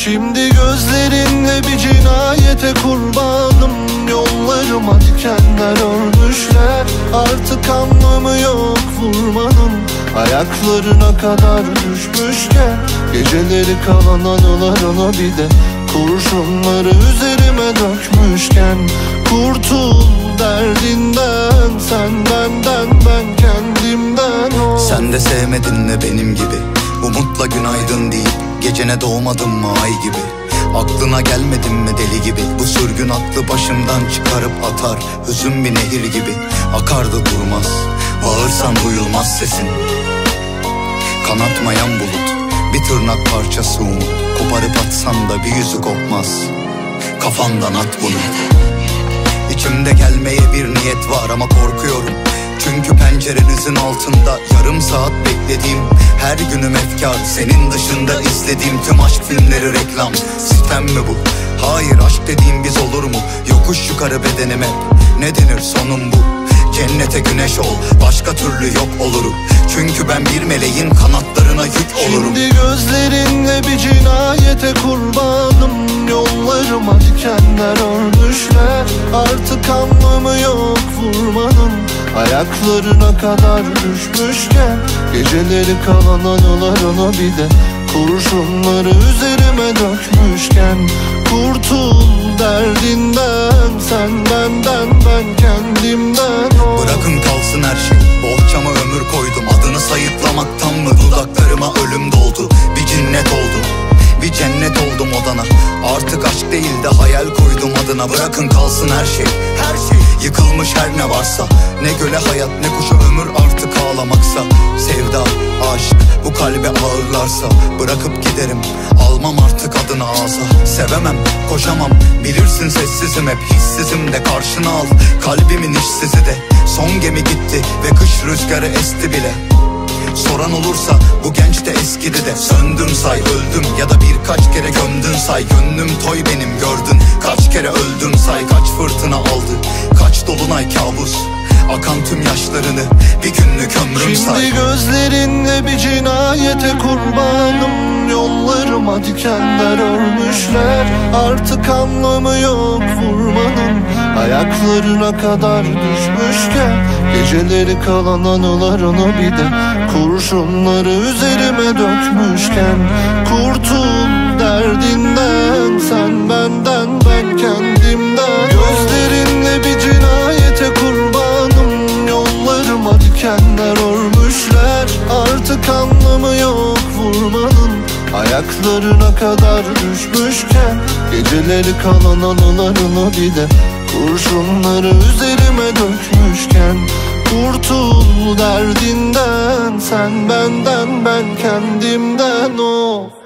Şimdi gözlerinle bir cinayete kurbanım. Yollarıma dikenler örmüşler. Artık anlamı yok vurmanın. Ayaklarına kadar düşmüşken geceleri kalan anılarına bir de kurşunları üzerime dökmüşken kurtul derdinden, sen benden, ben kendimden. Sen de sevmedin mi benim gibi umutla günaydın deyip gecene doğmadın mı ay gibi? Aklına gelmedin mi deli gibi bu sürgün aklı başımdan çıkarıp atar. Hüzün bir nehir gibi akar da durmaz, bağırsan duyulmaz sesin. Kanatmayan bulut, bir tırnak parçası umut. Koparıp atsan da bir yüzü kopmaz, kafandan at bunu. İçimde gelmeye bir niyet var ama korkuyorum. Çünkü pencerenizin altında yarım saat beklediğim her günüm efkar. Senin dışında izlediğim tüm aşk filmleri reklam. Sitem mi bu? Hayır, aşk dediğim biz olur mu? Yokuş yukarı bedenim hep, ne denir sonum bu? Cennete güneş ol, başka türlü yok olurum. Çünkü ben bir meleğin kanatlarına yük olurum. Şimdi gözlerinle bir cinayete kurbanım. Yollarıma dikenler örmüşler. Artık anlamı yok vurmanın. Ayaklarına kadar düşmüşken geceleri kalan anılarına bir de kurşunları üzerime dökmüşken kurtul derdinden, sen benden, ben kendimden. Bırakın kalsın her şey, bohçama ömür koydum. Adını sayıklamaktan mı dudaklarıma ölüm doldu? Bir cinnet oldum, bir cennet oldum odana. Artık aşk değil de hayal koydum adına. Bırakın kalsın her şey, her şey. Yıkılmış her ne varsa, ne göle hayat ne kuşa ömür artık ağlamaksa. Sevda, aşk bu kalbe ağırlarsa bırakıp giderim, almam artık adını ağza. Sevemem, koşamam, bilirsin sessizim hep, hissizim de karşına al. Kalbimin işsizi de son gemi gitti ve kış rüzgarı esti bile. Soran olursa bu genç de eskidi de söndüm say, öldüm ya da birkaç kere gömdün say. Gönlüm toy benim gördün, kaç kere öldüm say. Kaç fırtına aldı, kaç dolunay kabus, akan tüm yaşlarını bir günlük ömrüm say. Şimdi gözlerinle bir cinayete kurbanım. Yollarıma dikenler örmüşler. Artık anlamı yok vurmanın. Ayaklarına kadar düşmüşken geceleri kalan anılarına bir de kurşunları üzerime dökmüşken kurtul derdinden, sen benden, ben kendimden. Gözlerinle bir cinayete kurbanım. Yollarıma dikenler örmüşler. Artık anlamı yok vurmanın. Ayaklarına kadar düşmüşken geceleri kalan anılarına bir de kurşunları üzerime dökmüşken kurtul derdinden, sen benden, ben kendimden.